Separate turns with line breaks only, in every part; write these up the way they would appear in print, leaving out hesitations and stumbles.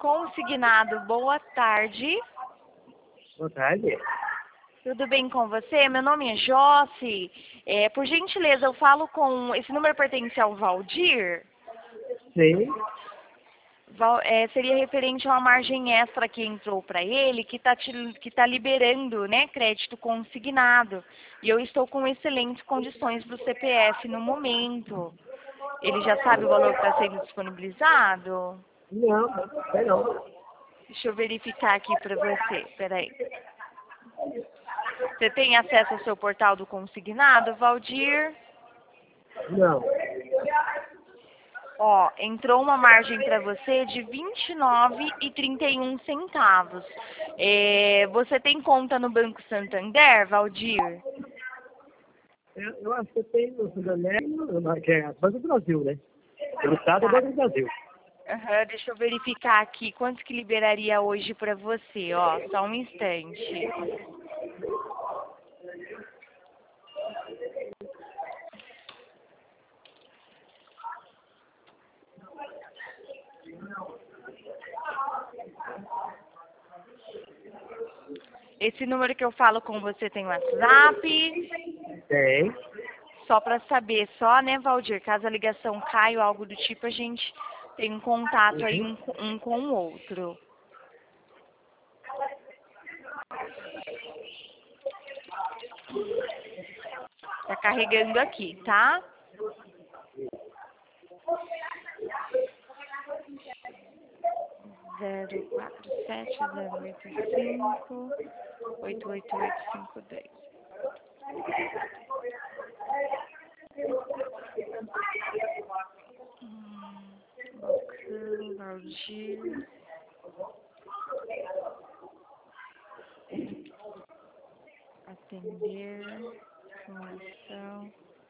Consignado, boa tarde.
Boa tarde.
Tudo bem com você? Meu nome é Josi. Por gentileza, eu falo com... Esse número pertence ao Valdir?
Sim.
Seria referente a uma margem extra que entrou para ele, que tá liberando, né, crédito consignado. E eu estou com excelentes condições para o CPF no momento. Ele já sabe o valor que está sendo disponibilizado?
Não, sei não.
Deixa eu verificar aqui para você. Peraí. Você tem acesso ao seu portal do consignado, Valdir?
Não.
Ó, entrou uma margem para você de R$ 29,31. Você tem conta no Banco Santander, Valdir?
Eu acho que tem no Santander, que é Banco do Brasil, né? O Estado é
Tá.
Banco do Brasil.
Deixa eu verificar aqui quanto que liberaria hoje para você, ó, só um instante. Esse número que eu falo com você tem WhatsApp?
Tem.
Só para saber, né, Valdir? Caso a ligação caia ou algo do tipo, a gente tem um contato aí um com o outro. Tá carregando aqui, tá? Zero 47 085 888 510. Valdir. Atender. Informação.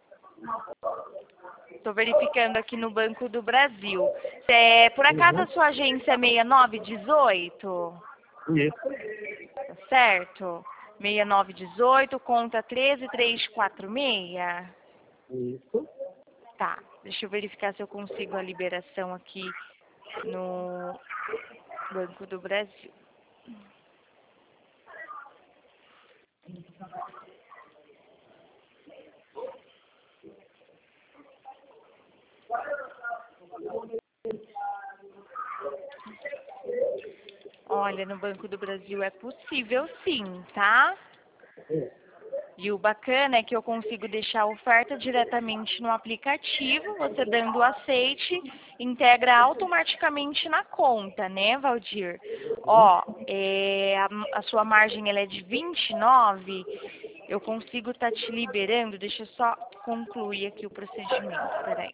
Estou verificando aqui no Banco do Brasil. Por acaso a sua agência é 6918?
Isso.
Tá certo? 6918, conta 13346.
Isso.
Tá, deixa eu verificar se eu consigo a liberação aqui no Banco do Brasil. Olha, no Banco do Brasil é possível sim, tá? E o bacana é que eu consigo deixar a oferta diretamente no aplicativo, você dando o aceite, integra automaticamente na conta, né, Valdir? Ó, a sua margem ela é de 29, eu consigo estar te liberando, deixa eu só concluir aqui o procedimento, peraí.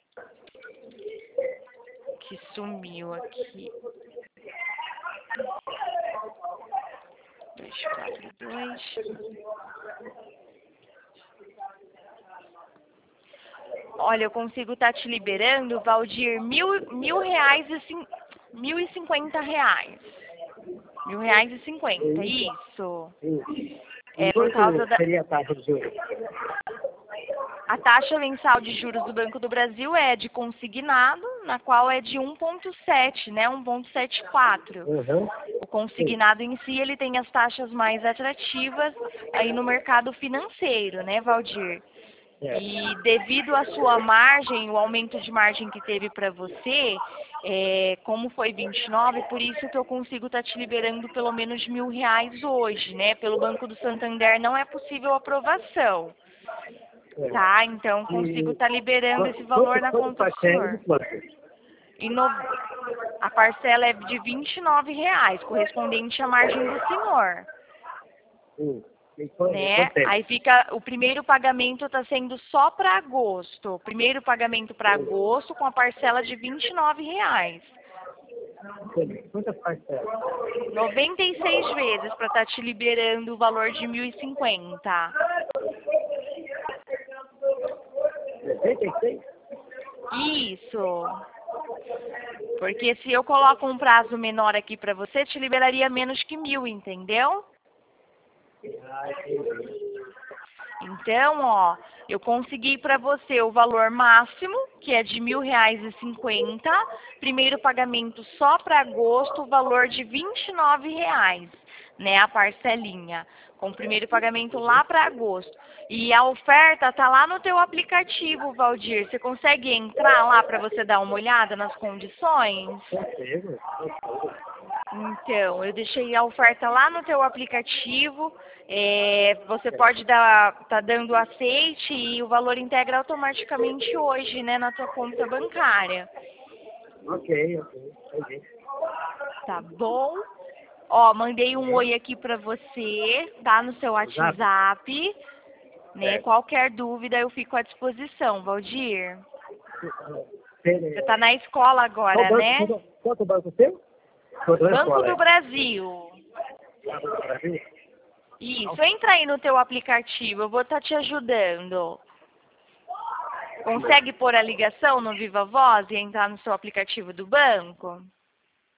Que sumiu aqui. 242. Olha, eu consigo estar te liberando, Valdir, R$1.050. R$1.050, isso. Por causa da...
seria a taxa de juros?
A taxa mensal de juros do Banco do Brasil é de consignado, na qual é de 1,7, né? 1,74. O consignado em si, ele tem as taxas mais atrativas aí no mercado financeiro, né, Valdir? E devido à sua margem, o aumento de margem que teve para você, como foi 29, por isso que eu consigo estar te liberando pelo menos R$1.000 hoje, né? Pelo Banco do Santander não é possível aprovação. Tá, então consigo estar liberando esse valor na conta do senhor. A parcela é de R$29, correspondente à margem do senhor. Né? Aí fica, o primeiro pagamento está sendo só para agosto. O primeiro pagamento para agosto com a parcela de R$29.
Quantas parcelas?
96 vezes para estar te liberando o valor de 1.050.
96?
Isso. Porque se eu coloco um prazo menor aqui para você, te liberaria menos que 1.000, entendeu? Então, ó, eu consegui para você o valor máximo, que é de R$ 1.050. Primeiro pagamento só para agosto, o valor de R$ 29,00, né, a parcelinha. Com o primeiro pagamento lá para agosto. E a oferta tá lá no teu aplicativo, Valdir. Você consegue entrar lá para você dar uma olhada nas condições?
Consigo.
Então, eu deixei a oferta lá no teu aplicativo. Você pode tá dando aceite e o valor integra automaticamente hoje, né, na tua conta bancária.
Ok. Entendi.
Tá bom? Ó, mandei um oi aqui pra você, tá no seu WhatsApp, né? Qualquer dúvida eu fico à disposição, Valdir. Você tá na escola agora, né?
Qual é o banco seu?
Banco do Brasil.
Banco do Brasil?
Isso, entra aí no teu aplicativo, eu vou estar te ajudando. Consegue pôr a ligação no Viva Voz e entrar no seu aplicativo do banco?